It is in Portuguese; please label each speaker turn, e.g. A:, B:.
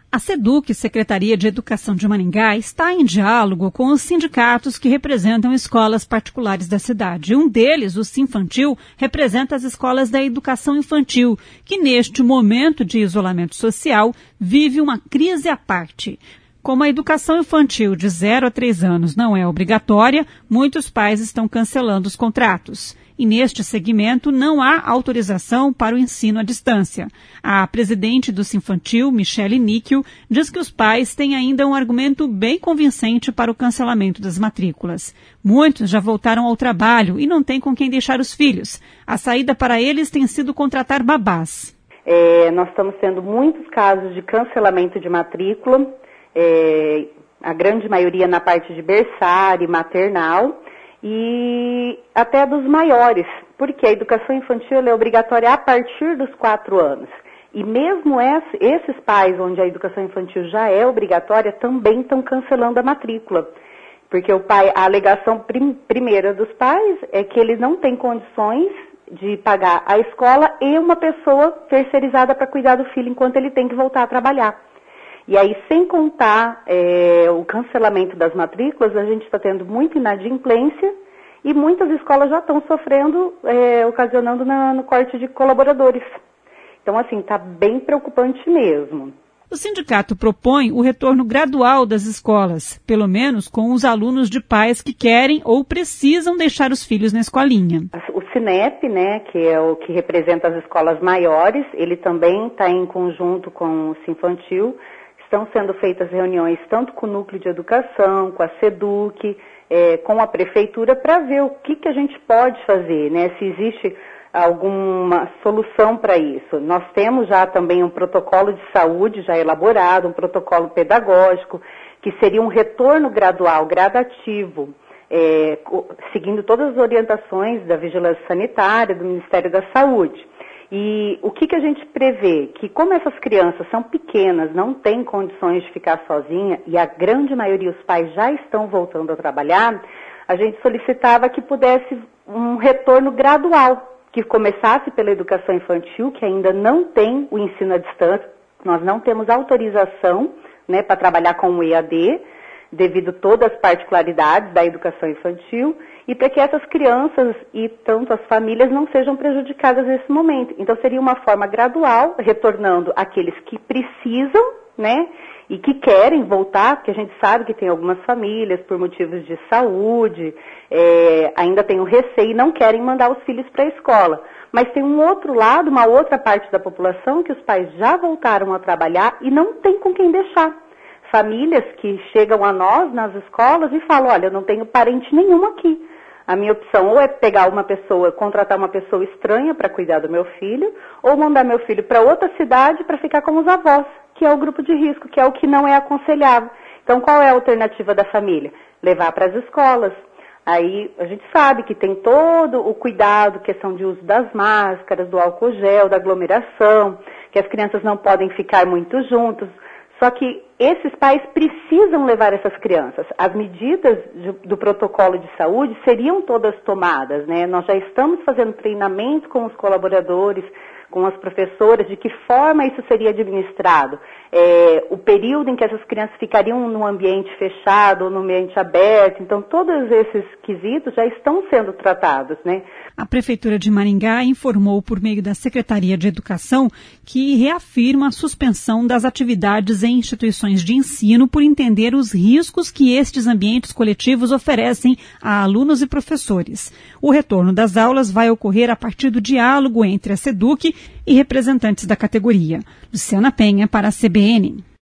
A: A SEDUC, Secretaria de Educação de Maringá, está em diálogo com os sindicatos que representam escolas particulares da cidade. Um deles, o Sinfantil, representa as escolas da educação infantil, que neste momento de isolamento social vive uma crise à parte. Como a educação infantil de 0 a 3 anos não é obrigatória, muitos pais estão cancelando os contratos. E neste segmento não há autorização para o ensino à distância. A presidente do Sinfantil, Michele Níquel, diz que os pais têm ainda um argumento bem convincente para o cancelamento das matrículas. Muitos já voltaram ao trabalho e não têm com quem deixar os filhos. A saída para eles tem sido contratar babás.
B: Nós estamos tendo muitos casos de cancelamento de matrícula, a grande maioria na parte de berçário e maternal, e até dos maiores, porque a educação infantil é obrigatória a partir dos 4 anos. E mesmo esses pais onde a educação infantil já é obrigatória também estão cancelando a matrícula. Porque a alegação primeira dos pais é que eles não têm condições de pagar a escola e uma pessoa terceirizada para cuidar do filho enquanto ele tem que voltar a trabalhar. E aí, sem contar o cancelamento das matrículas, a gente está tendo muita inadimplência e muitas escolas já estão sofrendo, ocasionando no corte de colaboradores. Então, assim, está bem preocupante mesmo.
A: O sindicato propõe o retorno gradual das escolas, pelo menos com os alunos de pais que querem ou precisam deixar os filhos na escolinha.
B: O Sinep, né, que é o que representa as escolas maiores, ele também está em conjunto com o Sinfantil. Estão sendo feitas reuniões tanto com o Núcleo de Educação, com a SEDUC, com a Prefeitura, para ver o que a gente pode fazer, né? Se existe alguma solução para isso. Nós temos já também um protocolo de saúde já elaborado, um protocolo pedagógico, que seria um retorno gradual, gradativo, seguindo todas as orientações da Vigilância Sanitária, do Ministério da Saúde. E o que a gente prevê? Que como essas crianças são pequenas, não têm condições de ficar sozinha, e a grande maioria dos pais já estão voltando a trabalhar, a gente solicitava que pudesse um retorno gradual, que começasse pela educação infantil, que ainda não tem o ensino à distância. Nós não temos autorização, né, para trabalhar com o EAD, devido a todas as particularidades da educação infantil, e para que essas crianças e tanto as famílias não sejam prejudicadas nesse momento. Então seria uma forma gradual, retornando aqueles que precisam, né, e que querem voltar, porque a gente sabe que tem algumas famílias, por motivos de saúde, ainda tem o receio e não querem mandar os filhos para a escola. Mas tem um outro lado, uma outra parte da população, que os pais já voltaram a trabalhar e não tem com quem deixar. Famílias que chegam a nós nas escolas e falam, olha, eu não tenho parente nenhum aqui. A minha opção ou é pegar uma pessoa, contratar uma pessoa estranha para cuidar do meu filho, ou mandar meu filho para outra cidade para ficar com os avós, que é o grupo de risco, que é o que não é aconselhável. Então, qual é a alternativa da família? Levar para as escolas. Aí a gente sabe que tem todo o cuidado, questão de uso das máscaras, do álcool gel, da aglomeração, que as crianças não podem ficar muito juntos. Só que esses pais precisam levar essas crianças. As medidas do protocolo de saúde seriam todas tomadas, né? Nós já estamos fazendo treinamento com os colaboradores, com as professoras, de que forma isso seria administrado. O período em que essas crianças ficariam no ambiente fechado ou no ambiente aberto. Então, todos esses quesitos já estão sendo tratados, né?
A: A Prefeitura de Maringá informou por meio da Secretaria de Educação que reafirma a suspensão das atividades em instituições de ensino por entender os riscos que estes ambientes coletivos oferecem a alunos e professores. O retorno das aulas vai ocorrer a partir do diálogo entre a SEDUC e representantes da categoria. Luciana Penha para a CBN.